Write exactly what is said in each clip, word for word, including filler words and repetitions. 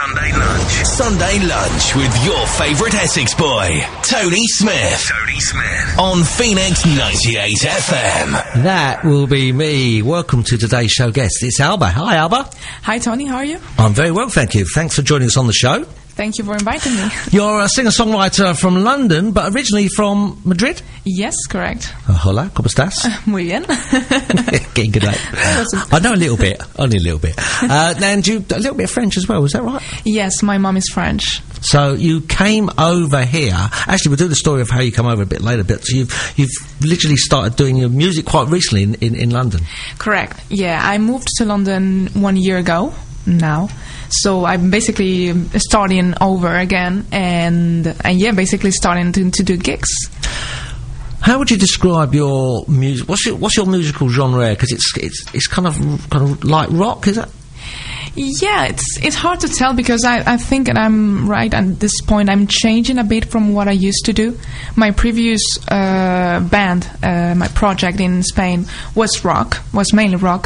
Sunday Lunch. Sunday Lunch with your favourite Essex boy, Tony Smith. Tony Smith. On Phoenix ninety-eight F M. That will be me. Welcome to today's show guest. It's Alba. Hi, Alba. Hi, Tony. How are you? I'm very well, thank you. Thanks for joining us on the show. Thank you for inviting me. You're a singer-songwriter from London, but originally from Madrid? Yes, correct. Uh, hola, ¿cómo estás? Uh, muy bien. Getting good at I know a little bit, only a little bit. Uh, and you a little bit of French as well, is that right? Yes, my mum is French. So you came over here. Actually, we'll do the story of how you come over a bit later, but so you've, you've literally started doing your music quite recently in, in, in London. Correct, yeah. I moved to London one year ago now. So I'm basically starting over again, and and yeah, basically starting to, to do gigs. How would you describe your music? What's your what's your musical genre? Because it's it's it's kind of kind of like rock, is it? Yeah, it's it's hard to tell because I, I think that I'm right at this point. I'm changing a bit from what I used to do. My previous uh, band, uh, my project in Spain was rock, was mainly rock.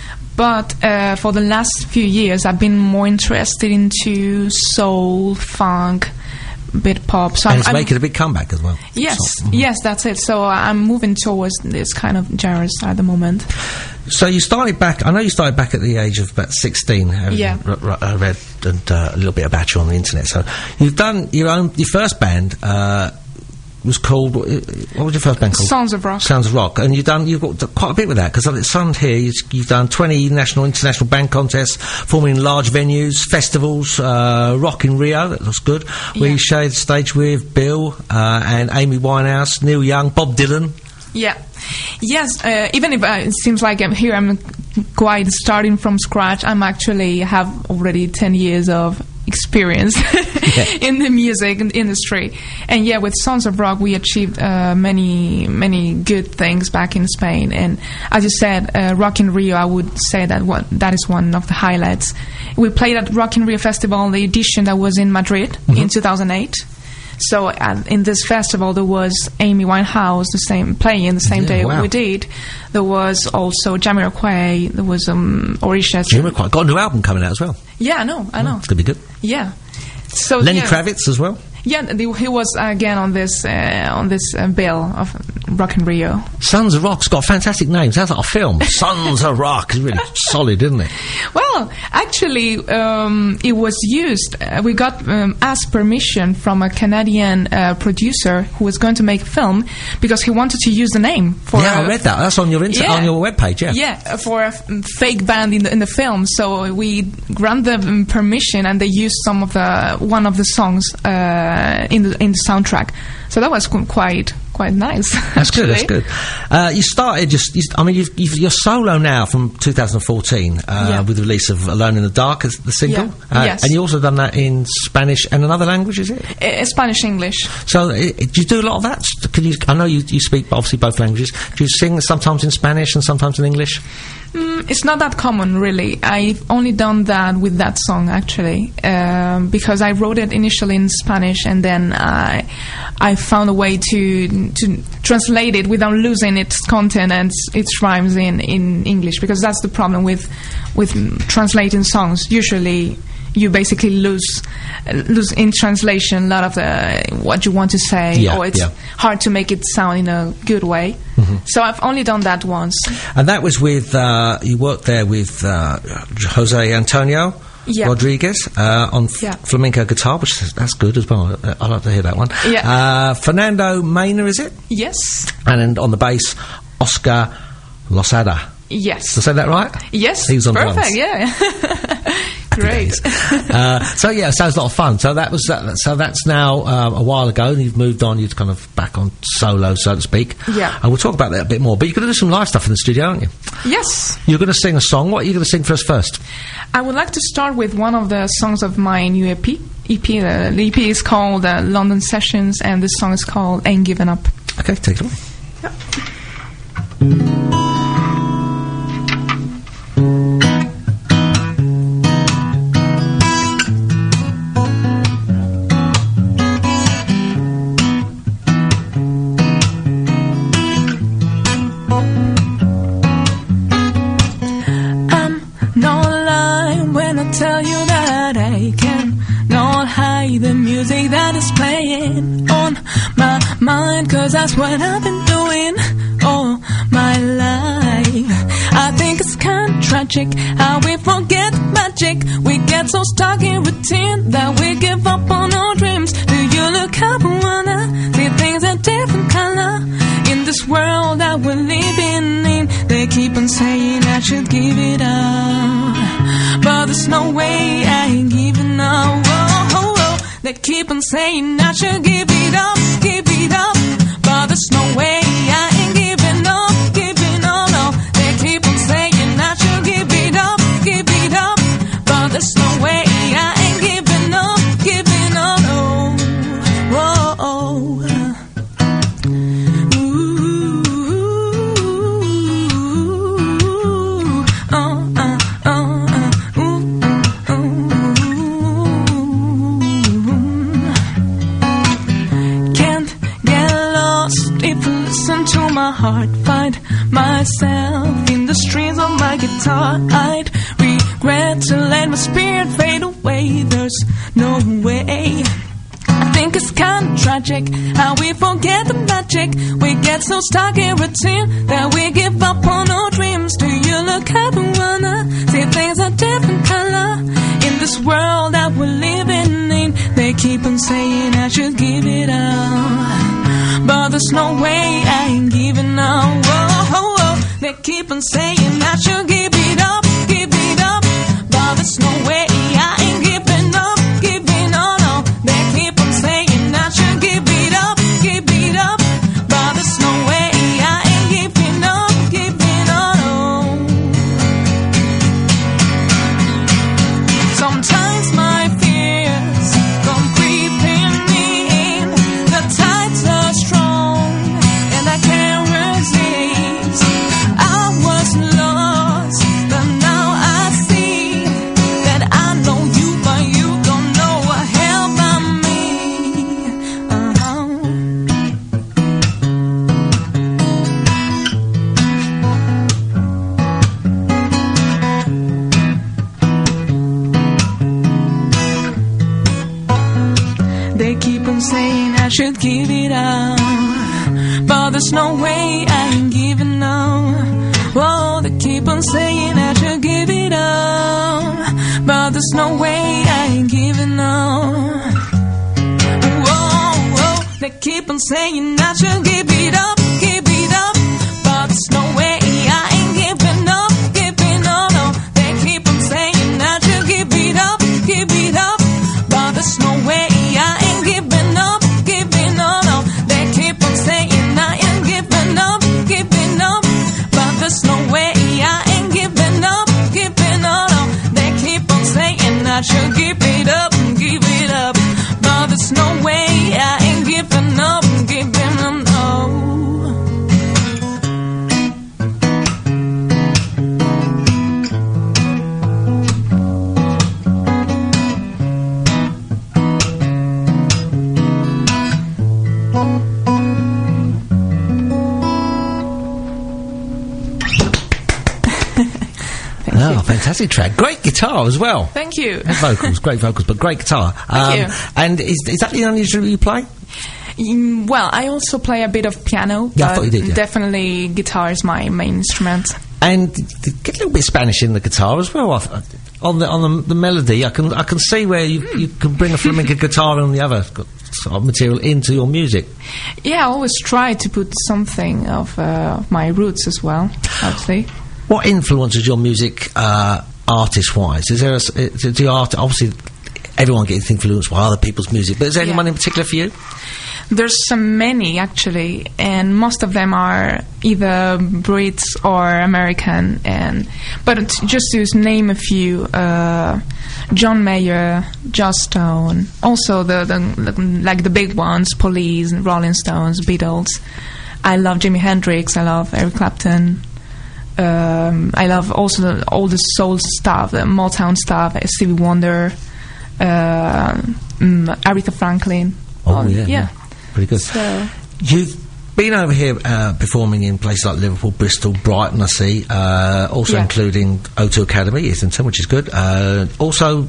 But uh, for the last few years, I've been more interested into soul, funk, bit pop. So and I'm, it's I'm making a big comeback as well. Yes, so, mm-hmm. yes, that's it. So I'm moving towards this kind of genres at the moment. So you started back. I know you started back at the age of about sixteen. Yeah, r- r- I read and, uh, a little bit about you on the internet. So you've done your own. Your first band Uh, was called, what was your first band called? Sounds of Rock. Sounds of Rock. And you've done, you've got quite a bit with that, because it's on here, you've, you've done twenty national, international band contests, performing in large venues, festivals, uh, Rock in Rio, that looks good, yeah. Where you shared the stage with Bill, uh, and Amy Winehouse, Neil Young, Bob Dylan. Yeah. Yes, uh, even if uh, it seems like I'm here, I'm quite starting from scratch, I'm actually have already ten years of experience yeah. in the music industry. And yeah, with Sons of Rock we achieved uh, many many good things back in Spain, and as you said, uh, Rock in Rio, I would say that one, that is one of the highlights. We played at Rock in Rio Festival, the edition that was in Madrid mm-hmm. in two thousand eight. So uh, in this festival there was Amy Winehouse the same playing the same yeah, day wow. we did. There was also Jamiroquai. There was um, Orisha. Jamiroquai got a new album coming out as well. Yeah, I know, I know. Oh, it's gonna be good. Yeah. So Lenny yeah. Kravitz as well. Yeah, the, he was uh, again on this uh, on this uh, bill of Rock in Rio. Sons of Rock's got a fantastic name. Sounds like a film. Sons of Rock is really solid, isn't it? Well, actually, um, it was used. Uh, we got um, asked permission from a Canadian uh, producer who was going to make a film because he wanted to use the name for. Yeah, a, I read that. That's on your inter- yeah, on your webpage. Yeah. Yeah, for a f- fake band in the in the film. So we granted them permission, and they used some of the one of the songs. Uh, Uh, in the in the soundtrack, so that was qu- quite quite nice. That's good. That's good. Uh, you started just. You, I mean, you've, you've, you're solo now from two thousand fourteen uh, yeah. with the release of "Alone in the Dark" as the single. Yeah. Uh, yes. And you also done that in Spanish and another language, is it? Uh, Spanish English. So, uh, do you do a lot of that? Can you? I know you, you speak obviously both languages. Do you sing sometimes in Spanish and sometimes in English? Mm, it's not that common, really. I've only done that with that song, actually, um, because I wrote it initially in Spanish, and then I, I found a way to to translate it without losing its content and its rhymes in, in English, because that's the problem with with translating songs. Usually, you basically lose lose in translation a lot of the what you want to say, yeah, or it's yeah. hard to make it sound in a good way. Mm-hmm. So I've only done that once. And that was with uh, you worked there with uh, Jose Antonio yeah. Rodriguez uh, on f- yeah. flamenco guitar, which is, that's good as well. I, I like to hear that one. Yeah. Uh, Fernando Mena, is it? Yes. And then on the bass, Oscar Losada. Yes. Did I say that right? Yes. He was on Perfect, drums. yeah. Great. uh, so yeah, sounds a lot of fun. So that was that. So that's now uh, a while ago, and you've moved on. You're kind of back on solo, so to speak. Yeah. And we'll talk about that a bit more. But you're going to do some live stuff in the studio, aren't you? Yes. You're going to sing a song. What are you going to sing for us first? I would like to start with one of the songs of my new E P. E P. Uh, the E P is called uh, London Sessions, and this song is called Ain't Given Up. Okay, take it away. Yeah. Tell you that I can't not hide the music that is playing on my mind, 'cause that's what I've been doing all my life. I think it's kind of tragic how we forget magic. We get so stuck in routine that we give up on our dreams. Do you look up and wanna see things a different color? In this world that we're living in, they keep on saying I should give it up, but there's no way I ain't giving up. Oh, oh, oh. They keep on saying I should give it up, give it up, but there's no way I ain't giving up, giving up. No. They keep on saying I should give it up, give it up, but there's no way I ain't giving up, giving up. Oh, oh, oh. To my heart, find myself in the strings of my guitar. I'd regret to let my spirit fade away. There's no way. I think it's kind of tragic how we forget the magic. We get so stuck in routine that we give up on our dreams. Do you look up and wanna see things a different color? In this world that we're living in, they keep on saying I should give it up, but there's no way I ain't giving up. Oh, oh, oh. They keep on saying I should give it up, give it up, but there's no way I ain't giving up, giving up. No. They keep on saying I should give it up, give it up, but there's no way I ain't giving up, giving up. No. Sometimes my fears come creeping in. The tides are strong and I can't resist. I was lost, but now I see that I know you, but you don't know a hell about me. Uh-huh. They keep on saying I should give it up, but there's no way I ain't giving up. Whoa, they keep on saying I should give it up, but there's no way I ain't giving up. Whoa, whoa, they keep on saying I should give it up, give it up, but there's no way I ain't giving up, giving up. No, they keep on saying I should give it up, give it up, but there's no way I ain't giving up, giving up. No, they keep on saying I ain't giving up, giving up, but there's no way I ain't giving up, giving up. No, they keep on saying I should give it up, give it up, but there's no way I ain't giving up, giving up. No. Oh, fantastic track. Great guitar as well. Thank you. And vocals, great vocals, but great guitar. Thank you. And is, is that the only instrument you play? Mm, well, I also play a bit of piano, Yeah, I but thought you did, yeah. definitely guitar is my main instrument. And th- th- get a little bit Spanish in the guitar as well. I th- on the on the, the melody, I can I can see where you Mm. you can bring a flamenco guitar and the other sort of material into your music. Yeah, I always try to put something of uh, my roots as well, actually. What influences your music, uh, artist-wise? Is there a, s- uh, do you art obviously everyone gets influenced by other people's music, but is there Yeah. anyone in particular for you? There's so many, actually, and most of them are either Brits or American. And but it's just to name a few, uh, John Mayer, Joss Stone, also the, the like the big ones, Police, Rolling Stones, Beatles. I love Jimi Hendrix. I love Eric Clapton. Um, I love also the, all the soul stuff, the Motown stuff, Stevie Wonder, uh, mm, Aretha Franklin. Oh, yeah, yeah. Pretty good. So, You've been over here uh, performing in places like Liverpool, Bristol, Brighton, I see, uh, also Yeah. including O two Academy, Islington, which is good. Uh, also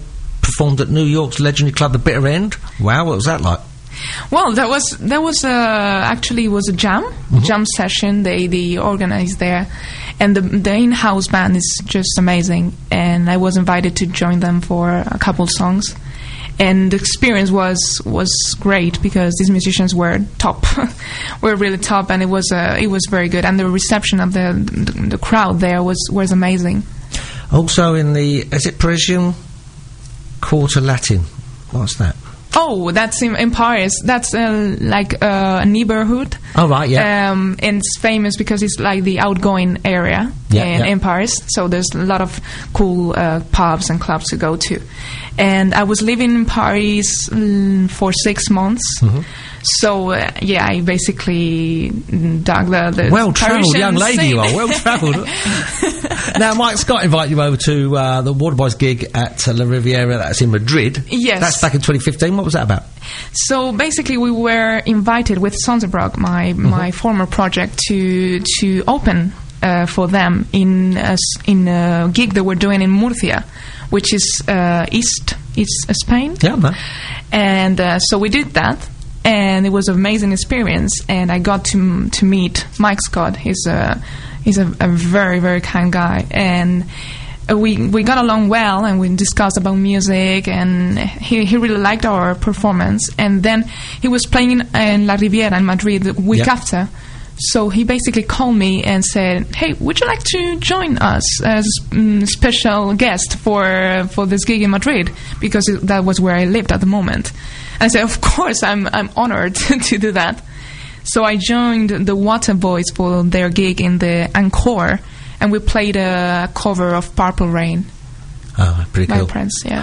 performed at New York's legendary club, the Bitter End. Wow, what was that like? Well, that was that was uh, actually it was a jam mm-hmm. jam session. They they organized there, and the the in-house band is just amazing. And I was invited to join them for a couple songs, and the experience was was great because these musicians were top, were really top, and it was uh, it was very good. And the reception of the the, the crowd there was was amazing. Also, in the is it Parisian Quarter Latin? What's that? Oh, that's in, in Paris. That's uh, like uh, a neighborhood. Oh, right, yeah. Um, and it's famous because it's like the outgoing area yeah, in, yeah. in Paris. So there's a lot of cool uh, pubs and clubs to go to. And I was living in Paris mm, for six months. Mm-hmm. So, uh, yeah, I basically dug the, the well-travelled young lady scene. You are, well-travelled. Now, Mike Scott invited you over to uh, the Waterboys gig at uh, La Riviera, that's in Madrid. Yes. That's back in twenty fifteen. What was that about? So, basically, we were invited with Sonzerbrock, my, mm-hmm. my former project, to to open uh, for them in a, in a gig that we're doing in Murcia, which is uh, east, east Spain. Yeah, man. And uh, so we did that. And it was an amazing experience, and I got to to meet Mike Scott. He's a he's a, a very very kind guy, and we we got along well, and we discussed about music, and he he really liked our performance. And then he was playing in La Riviera in Madrid the week yep. after, so he basically called me and said, "Hey, would you like to join us as a um, special guest for for this gig in Madrid?" Because it, that was where I lived at the moment. I said, of course, I'm I'm honored to do that. So I joined the Waterboys for their gig in the Encore, and we played a cover of Purple Rain. Oh, pretty by cool. Prince, yeah.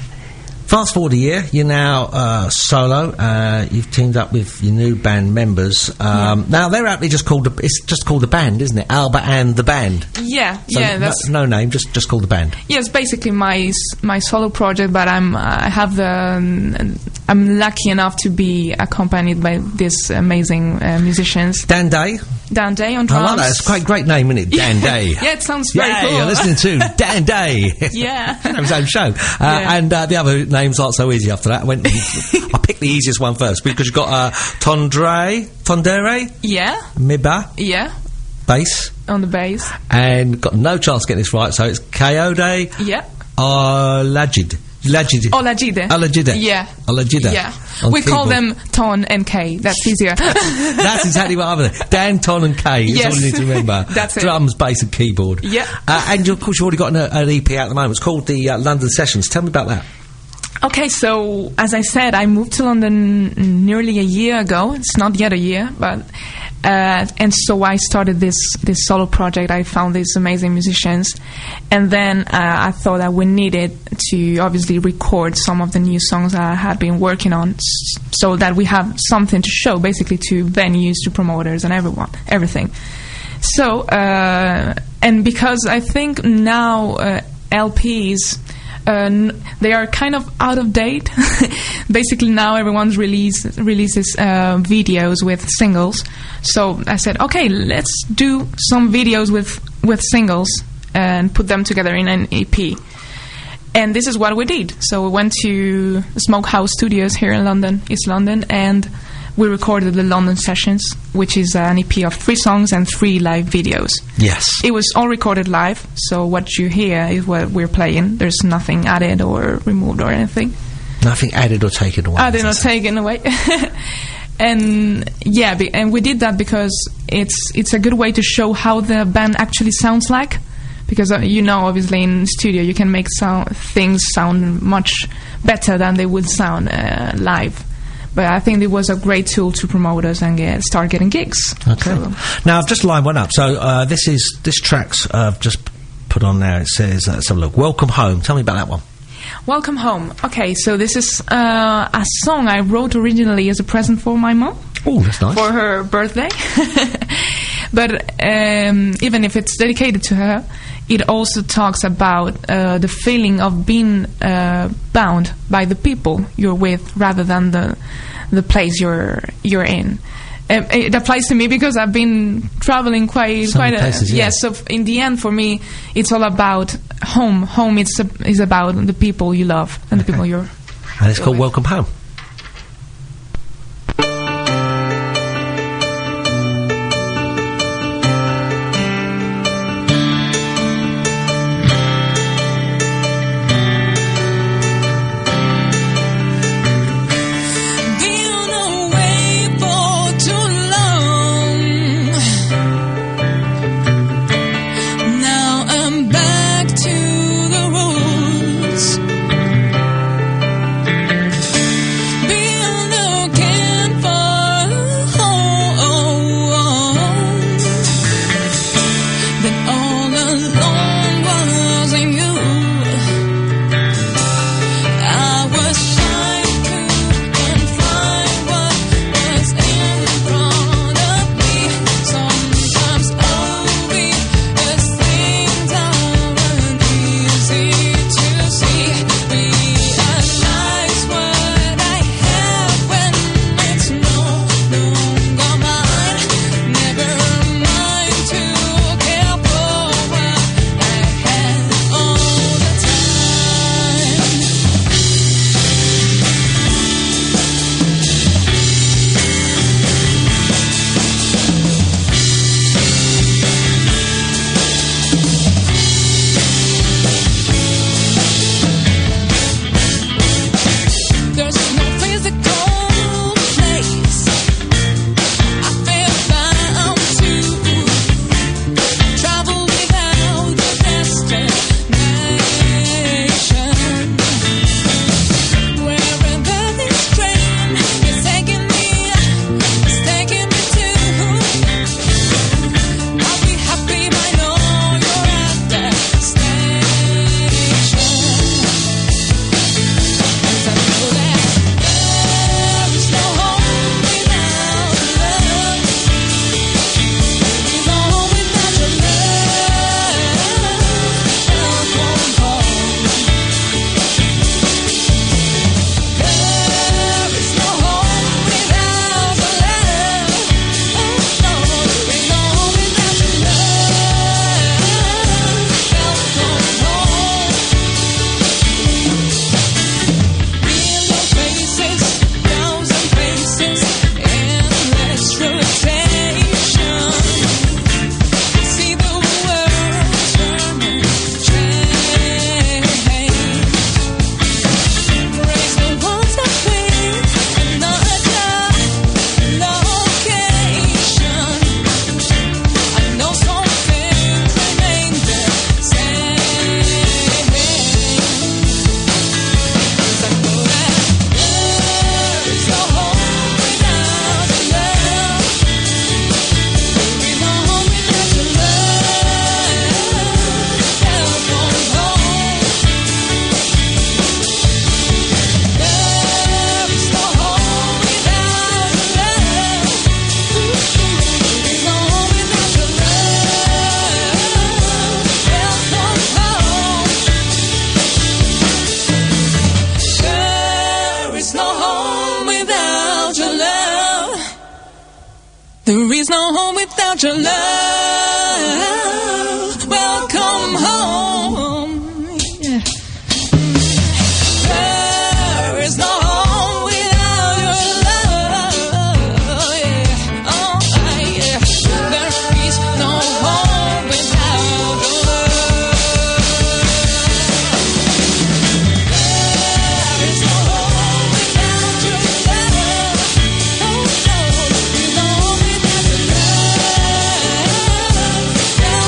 Fast forward a year, you're now uh, solo. Uh, you've teamed up with your new band members. Um, yeah. Now they're aptly just called. The, it's just called the band, isn't it? Alba and the Band. Yeah, so yeah. That's no, no name, just just called the band. Yes, basically my my solo project, but I'm I have the. Um, I'm lucky enough to be accompanied by these amazing uh, musicians. Dan Day. Dan Day on drums. I like that. It's quite a great name, isn't it? Dan Day. Yeah, it sounds very yeah, cool. You're listening to Dan Day. Yeah. Have his own show. Uh, yeah. And uh, the other names aren't so easy after that. I went. I picked the easiest one first because you've got uh, Tondre, Tondere. Yeah. Miba. Yeah. Bass. On the bass. And got no chance of getting this right, so it's Kayode. Yeah. Olajide. Olajide. Olajide. Olajide. Yeah. Olajide. Yeah. We call them Ton and K. That's easier. That's exactly what I'm doing. Dan, Ton and K. That's yes. all you need to remember. That's it. Drums, bass and keyboard. Yeah. Uh, and of course you've already got an, an E P out at the moment. It's called the uh, London Sessions. Tell me about that. Okay, so as I said, I moved to London nearly a year ago. It's not yet a year, but uh, and so I started this this solo project. I found these amazing musicians, and then uh, I thought that we needed to obviously record some of the new songs that I had been working on, s- so that we have something to show, basically to venues, to promoters, and everyone, everything. So uh, and because I think now uh, L Ps. Uh, n- they are kind of out of date. Basically, now everyone's release releases uh, videos with singles. So I said, okay, let's do some videos with with singles and put them together in an E P. And this is what we did. So we went to Smokehouse Studios here in London, East London, and we recorded the London Sessions, which is an E P of three songs and three live videos. Yes. It was all recorded live, so what you hear is what we're playing. There's nothing added or removed or anything. Nothing added or taken away. Added or taken away. And yeah, be, and we did that because it's it's a good way to show how the band actually sounds like. Because uh, you know, obviously in studio you can make sound, things sound much better than they would sound uh, live. But I think it was a great tool to promote us and get, start getting gigs. Okay. So. Now I've just lined one up. So uh, this is this track's uh, I've just put on there. It says, uh, let's have a look. Welcome Home. Tell me about that one. Welcome Home. Okay, so this is uh, a song I wrote originally as a present for my mom. Oh, that's nice. For her birthday. But um, even if it's dedicated to her, it also talks about uh, the feeling of being uh, bound by the people you're with rather than the the place you're you're in. uh, it applies to me because I've been traveling quite Some quite places, a, yeah. yes. So in the end, for me, it's all about home. Home it's a, is about the people you love and the people you're. And it's called Welcome Home. There is no home without your love. Welcome home. Yeah. There is no home without your love. Yeah. Oh, yeah. There is no home without your love. There is no home without your love. Oh, no, there is no home without your love.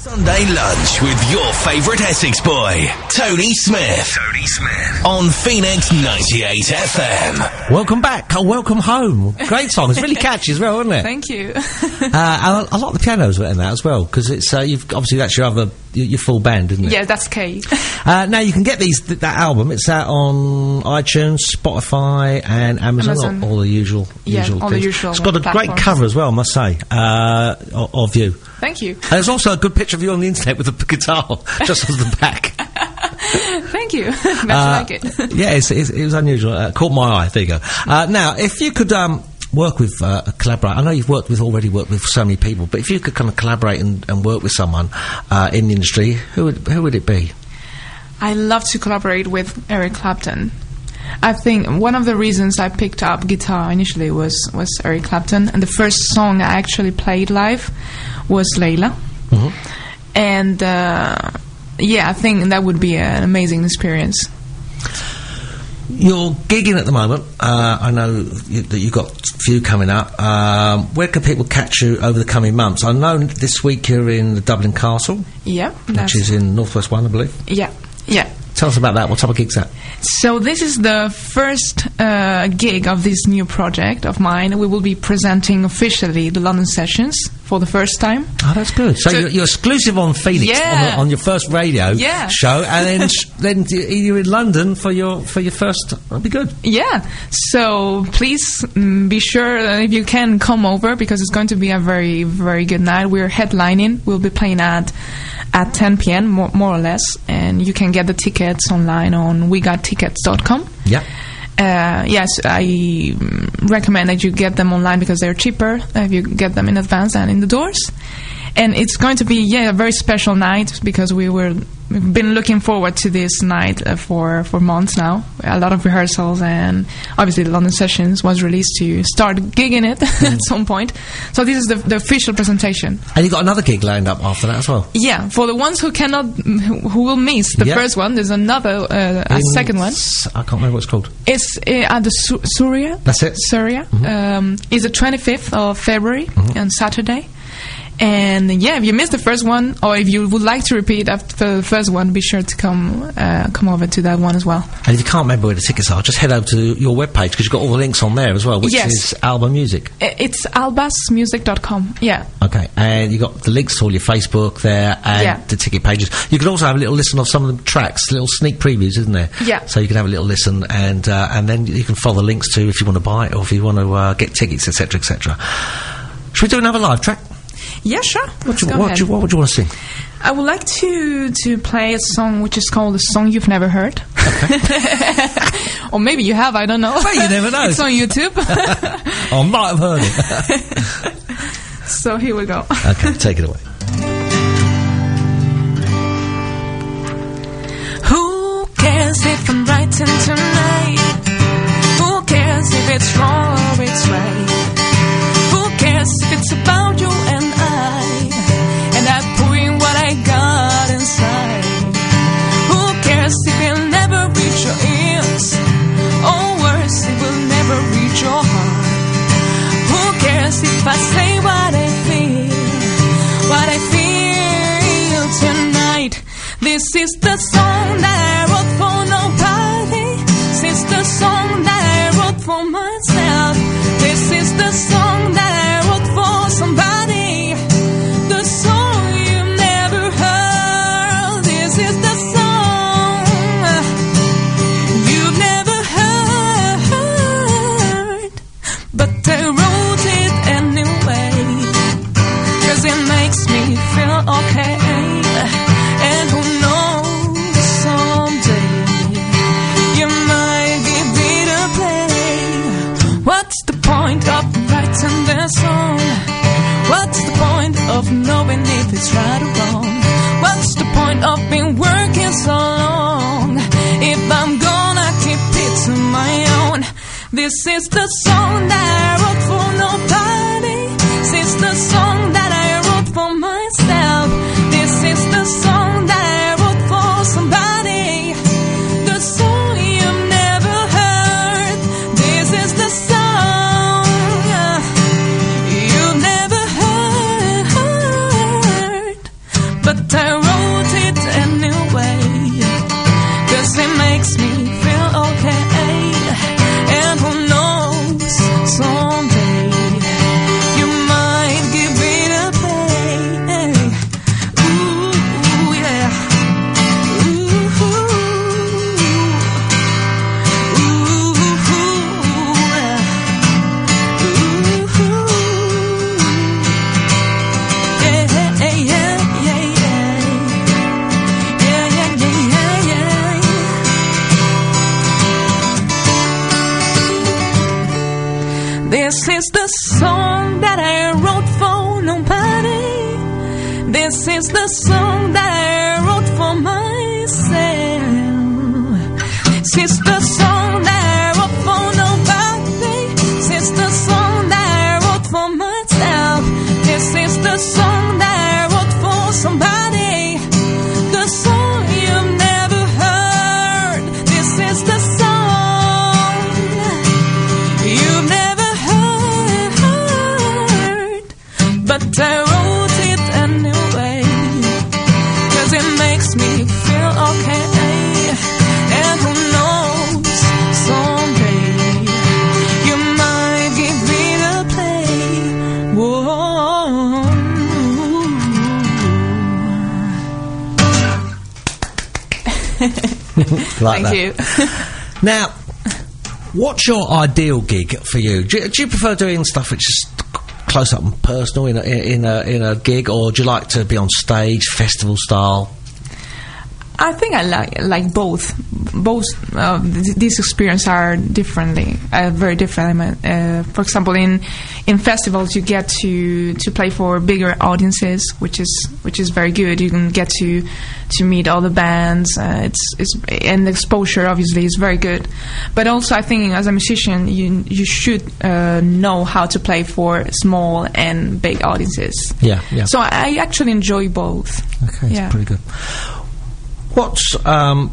Sunday lunch with your favourite Essex boy, Tony Smith. Tony Smith. On Phoenix ninety-eight F M. Welcome back. Oh, welcome home. Great song. It's really catchy as well, isn't it? Thank you. uh, and I, I like the pianos in that as well, because it's, uh, you've, obviously that's your other, your, your full band, isn't it? Yeah, that's Kay. Uh, now you can get these, th- that album, it's out on iTunes, Spotify and Amazon, Amazon. All, all the usual, Yeah, usual all the things. usual It's got a great platforms. cover as well, I must say, uh, of, of you. Thank you. And there's also a good picture of you on the internet with the guitar, just as the back. Thank you. Glad Uh, you like it. yeah, it's, it's, it was unusual. Uh, caught my eye. There you go. Uh, now, if you could um, work with uh, a collaborate, I know you've worked with already worked with so many people, but if you could kind of collaborate and, and work with someone uh, in the industry, who would who would it be? I love to collaborate with Eric Clapton. I think one of the reasons I picked up guitar initially was, was Eric Clapton, and the first song I actually played live was Layla. Mm-hmm. And uh, yeah, I think that would be an amazing experience. You're gigging at the moment. Uh, I know you, that you've got a few coming up. Um, where can people catch you over the coming months? I know this week you're in the Dublin Castle, Yeah, which is in Northwest One, I believe. yeah, yeah. Tell us about that. What type of gig's that? So this is the first uh, gig of this new project of mine. We will be presenting officially the London Sessions for the first time. Oh, that's good. So, So- you're, you're exclusive on Phoenix Yeah. on, the, on your first radio Yeah. show, and then sh- then d- you're in London for your for your first. That'd be good. Yeah, so please mm, be sure that if you can come over, because it's going to be a very, very good night. We're headlining. We'll be playing at at ten p.m. more, more or less, and you can get the tickets online on we got tickets dot com. Yeah. Uh, yes, I mm, recommend that you get them online because they're cheaper if you get them in advance than in the doors. And it's going to be, yeah, a very special night because we were we've been looking forward to this night uh, for for months now. A lot of rehearsals, and obviously the London Sessions was released to start gigging it at some point. So this is the, the official presentation. And you got another gig lined up after that as well. Yeah, for the ones who cannot, who who will miss the Yeah. first one, there's another, uh, a In second one. S- I can't remember what it's called. It's uh, at the Su- Surya. That's it. Surya. Um, is the twenty-fifth of February Mm-hmm. on Saturday. And yeah, if you missed the first one, or if you would like to repeat after the first one, be sure to come uh, come over to that one as well. And if you can't remember where the tickets are, just head over to your webpage because you've got all the links on there as well, which Yes. is Album Music. I- It's albas music dot com. Yeah. Okay, and you got the links to all your Facebook there and Yeah. the ticket pages. You can also have a little listen of some of the tracks, little sneak previews, isn't there? Yeah. So you can have a little listen, and uh, and then you can follow the links to if you want to buy it or if you want to uh, get tickets, et cetera, et cetera. Should we do another live track? Yeah, sure. What, Let's do you, go what, ahead. do you, what would you want to sing? I would like to to play a song which is called "A Song You've Never Heard," or maybe you have. I don't know. Well, you never know. It's on YouTube. I might have heard it. So here we go. Okay, take it away. Who cares if I'm writing tonight? Who cares if it's wrong or it's right? Who cares if it's about you and I? And I pour in what I got inside. Who cares if it'll never reach your ears? Or worse, it will never reach your heart. Who cares if I say what I feel? What I feel tonight. This is the song that I wrote for nobody. This is the song that I wrote for myself. This is the song that I wrote for somebody. The song you've never heard. This is the song you've never heard. But I wrote it anyway, 'cause it makes me feel okay. And who knows, someday you might give it a play. What's the point of writing this song? What's the point of knowing if it's right or wrong? What's the point of being working so long if I'm gonna keep it to my own? This is the song that I wrote for nobody. This is the song that I wrote for myself. This is the song that I wrote for somebody. The song you've never heard. This is the song you've never heard. But This is the song that I wrote for myself. This is the song that I wrote for nobody. This is the song that I wrote for myself. This is the song that I wrote for somebody. The song you've never heard. This is the song you've never heard. But I wrote it anyway, 'cause it makes me feel okay. And who knows, someday you might give me the play. Whoa. Like Thank that. you. Now, what's your ideal gig for you? Do, you- do you prefer doing stuff which is close up and personal in a, in a in a gig, or do you like to be on stage, festival style? I think I like like both. Both uh, th- these experiences are differently, uh, very different. I mean, uh, for example, in in festivals, you get to to play for bigger audiences, which is which is very good. You can get to to meet all the bands. Uh, it's it's and the exposure obviously is very good. But also, I think as a musician, you you should uh, know how to play for small and big audiences. Yeah, yeah. So I, I actually enjoy both. Okay, Yeah. that's pretty good. What's um,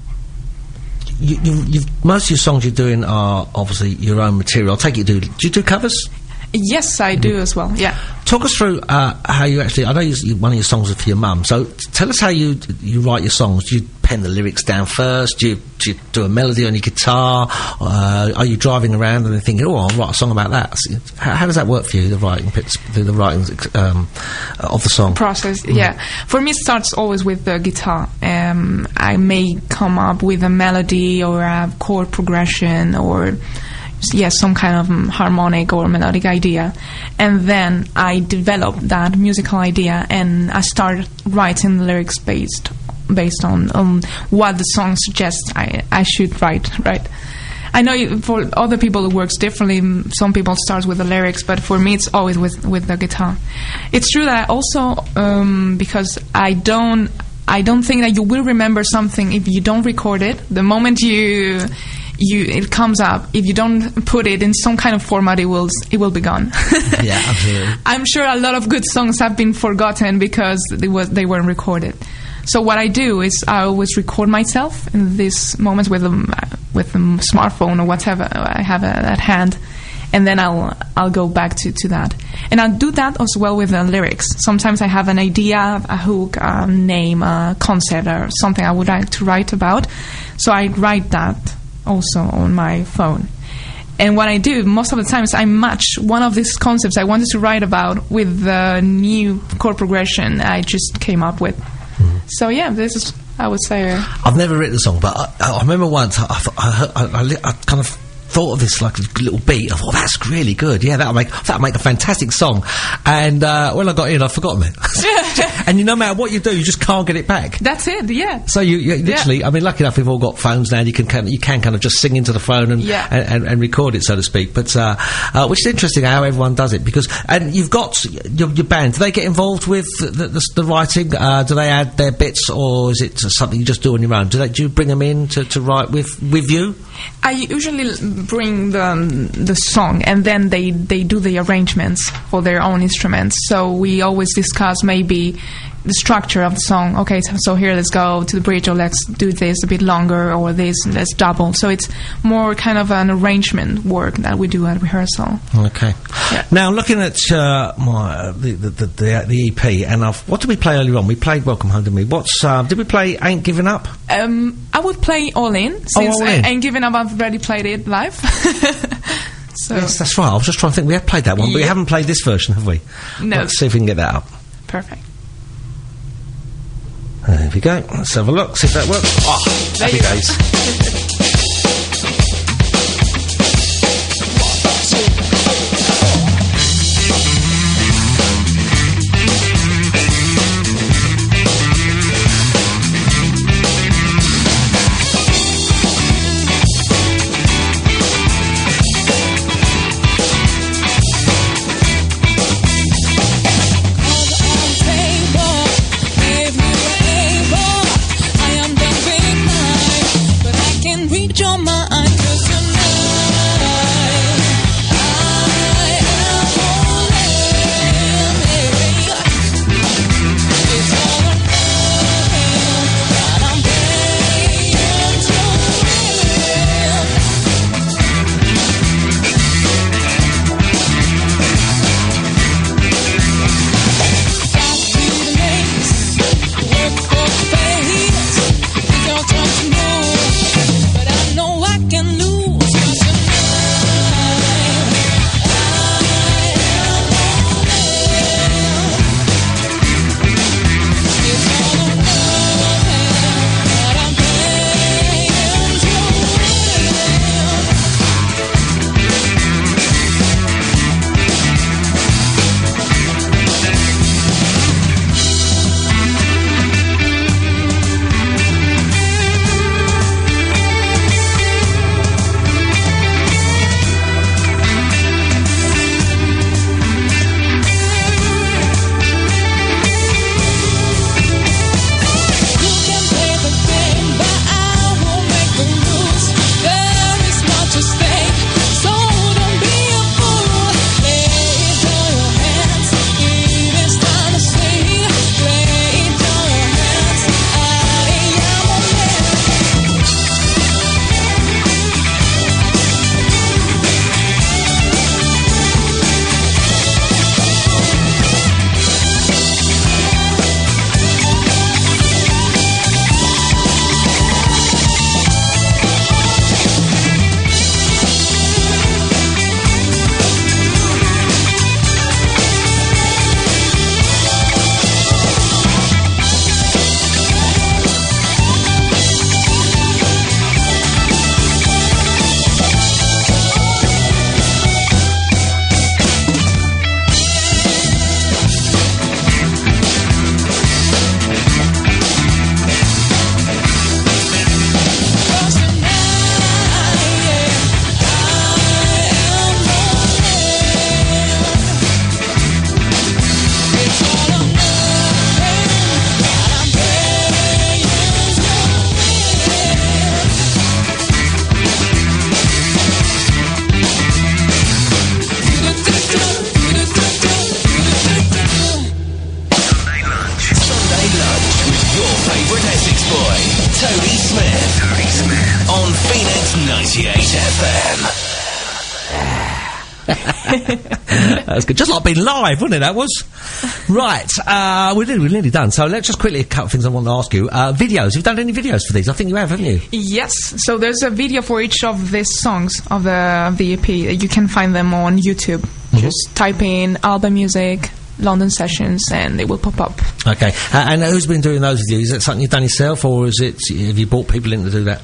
you, you, you've, most of your songs you're doing are obviously your own material. I take it you do. Do you do covers? Yes, I do as well. Yeah. Talk us through uh, how you actually. I know you, you- one of your songs is for your mum. So t- tell us how you you write your songs. Do you pen the lyrics down first? Do you do, you do a melody on your guitar? Uh, are you driving around and then thinking, "Oh, I'll write a song about that"? So, how, how does that work for you? The writing, bits- the, the writing um, of the song. Process, yeah. For me, it starts always with the guitar. Um, I may come up with a melody or a chord progression or yes, some kind of um, harmonic or melodic idea, and then I develop that musical idea and I start writing the lyrics based based on um, what the song suggests I I should write. Right. I know you- for other people it works differently. M- Some people start with the lyrics, but for me it's always with, with the guitar. It's true that I also, um, because I don't, I don't think that you will remember something if you don't record it. The moment you, you it comes up, if you don't put it in some kind of format, it will s- it will be gone. Yeah, absolutely. I'm sure a lot of good songs have been forgotten because they was they weren't recorded. So what I do is I always record myself in these moments with a with a smartphone or whatever I have uh, at hand, and then I'll I'll go back to, to that, and I'll do that as well with the lyrics. Sometimes I have an idea, a hook, a name, a concept, or something I would like to write about, so I write that also on my phone. And what I do most of the time is I match one of these concepts I wanted to write about with the new chord progression I just came up with. So yeah, this is, I would say, uh, I've never written a song, but I, I remember once I, I, I, heard- I, I, li- I kind of thought of this like a little beat. I thought, that's really good. Yeah, that'll make that'll make a fantastic song. And uh, when I got in, I'd forgotten it. And you, no matter what you do, you just can't get it back. that's it. Yeah. So you, you literally, I mean, lucky enough, we've all got phones now. And you can kind of, you can kind of just sing into the phone and Yeah. and, and, and record it, so to speak. But uh, uh, which is interesting how everyone does it, because and you've got your, your band. Do they get involved with the, the, the writing? Uh, do they add their bits, or is it something you just do on your own? Do they do you bring them in to, to write with with you? I usually bring the um, the song, and then they, they do the arrangements for their own instruments. So we always discuss maybe the structure of the song. Okay, so, so here let's go to the bridge, or let's do this a bit longer, or this let's double. So it's more kind of an arrangement work that we do at rehearsal. Okay. Yeah. Now looking at uh, my uh, the, the, the the the E P, and I've, what did we play earlier on? We played Welcome Home to Me. What's uh, did we play? Ain't Giving Up. Um, I would play All In, since All In. I Ain't Giving Up, I've already played it live. So Yes, that's right. I was just trying to think. We have played that one, but we Yeah. haven't played this version, have we? No. Let's see if we can get that up. perfect. There we go. Let's have a look. See if that works. Oh, There happy you go. days. Table, Boy, Tony Smith. Tony Smith. On Phoenix ninety-eight F M. That was good. Just like being live, wasn't it? That was. Right. Uh, we're, nearly, we're nearly done. So let's just quickly, a couple of things I want to ask you. Uh, videos. You've done any videos for these? I think you have, haven't you? Yes. So there's a video for each of these songs of the, of the E P. You can find them on YouTube. Mm-hmm. Just type in Alba Music, London Sessions, and they will pop up. Okay. Uh, and who's been doing those with you? Is that something you've done yourself, or is it, have you brought people in to do that?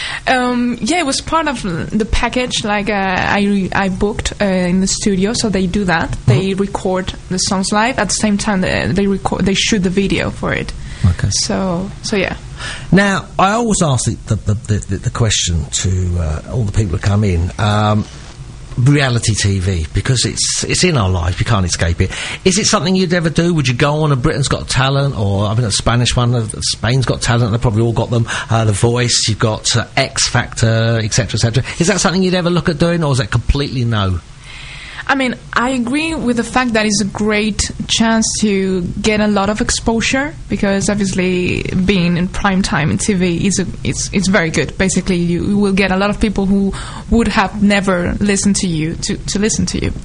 Um, yeah, it was part of the package. Like uh, I, I booked uh, in the studio, so they do that. Mm-hmm. They record the songs live at the same time. They, they record, they shoot the video for it. Okay. So, so yeah. Now, I always ask the the, the, the, the question to uh, all the people who come in. Um, reality T V, because it's it's in our lives, we can't escape it. Is it something you'd ever do? Would you go on a Britain's Got Talent, or I mean a Spanish one, uh, Spain's Got Talent, they've probably all got them, uh, The Voice, you've got uh, X Factor, etc, etc. Is that something you'd ever look at doing, or is that completely no? I mean, I agree with the fact that it's a great chance to get a lot of exposure, because obviously being in prime time in T V is a, it's it's very good. Basically, you, you will get a lot of people who would have never listened to you to, to listen to you.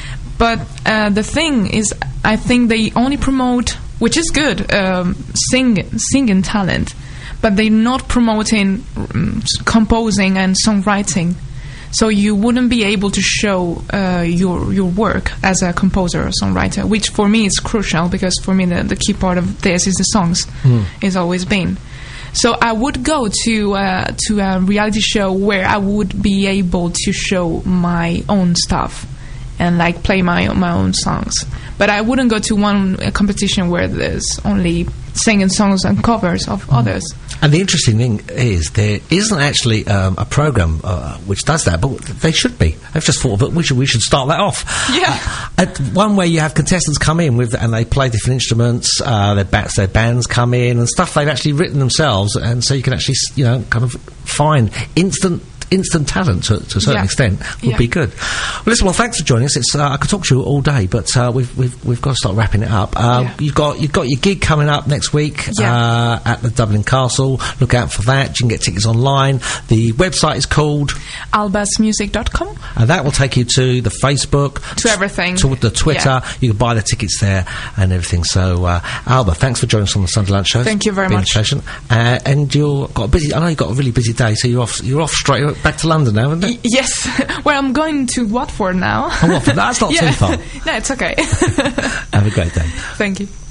But uh, the thing is, I think they only promote, which is good, um, sing singing talent, but they're not promoting um, composing and songwriting. So you wouldn't be able to show uh, your your work as a composer or songwriter, which for me is crucial, because for me the, the key part of this is the songs. Mm. It's always been. So I would go to uh, to a reality show where I would be able to show my own stuff and like play my my own songs. But I wouldn't go to one a competition where there's only singing songs and covers of mm. others. And the interesting thing is, there isn't actually um, a program uh, which does that, but they should be. I've just thought that we should we should start that off. Yeah. Uh, at one where you have contestants come in with, and they play different instruments. Uh, their bats, their bands come in and stuff they've actually written themselves, and so you can actually, you know, kind of find instant. instant talent to, to a certain yeah. extent would yeah. be good. Well, listen, well, thanks for joining us. It's uh, I could talk to you all day, but uh, we've we've we've got to start wrapping it up. Uh, yeah. You've got you've got your gig coming up next week yeah. uh, at the Dublin Castle. Look out for that. You can get tickets online. The website is called albas music dot com, and that will take you to the Facebook, to everything, to the Twitter. Yeah. You can buy the tickets there and everything. So, uh, Alba, thanks for joining us on the Sunday Lunch Show. Thank you very Been much. a pleasure. Uh, and you've got a busy. I know you've got a really busy day, so you're off. You're off straight back to London now. Y- yes, well, I'm going to Watford now. Oh, Watford? That's not yeah. too far. No, it's okay. Have a great day. Thank you.